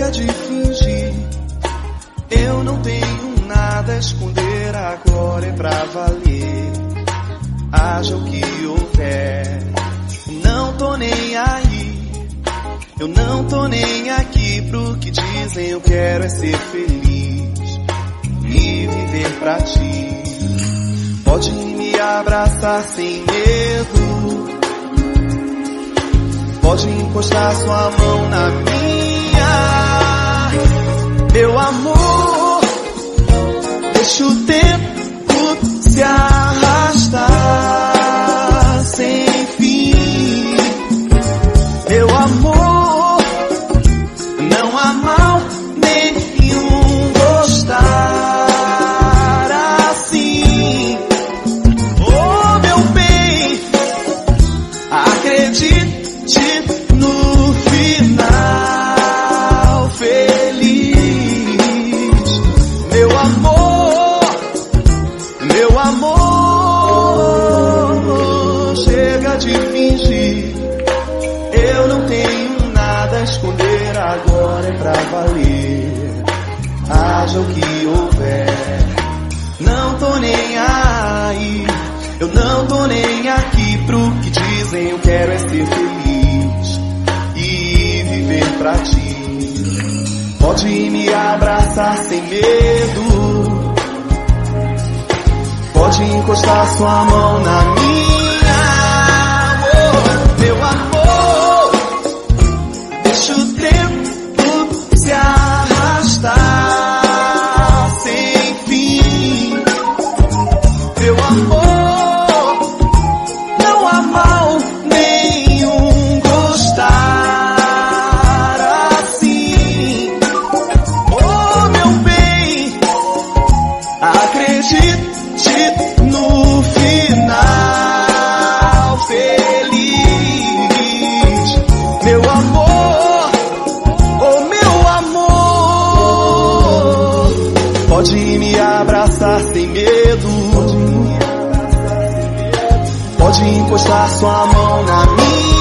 Chega de fingir, eu não tenho nada a esconder, agora é pra valer. Haja o que houver, não tô nem aí. Eu não tô nem aqui pro que dizem, eu quero é ser feliz e viver pra ti. Pode me abraçar sem medo, pode encostar sua mão na minha. Meu amor, deixa o tempo se arrastar sem fim. Meu amor, não há mal nenhum gostar assim. Oh, meu bem, acredite no final feliz. Meu amor, chega de fingir, eu não tenho nada a esconder, agora é pra valer. Haja o que houver, não tô nem aí. Eu não tô nem aqui pro que dizem, eu quero é ser feliz e viver pra ti. Pode me abraçar sem medo, pode encostar sua mão na minha. Oh, meu amor, deixa o tempo se arrastar sem fim. Meu amor, não há mal nenhum gostar assim. Oh, meu bem, acredite no final feliz. Meu amor, oh meu amor, pode me abraçar sem medo, pode encostar sua mão na minha.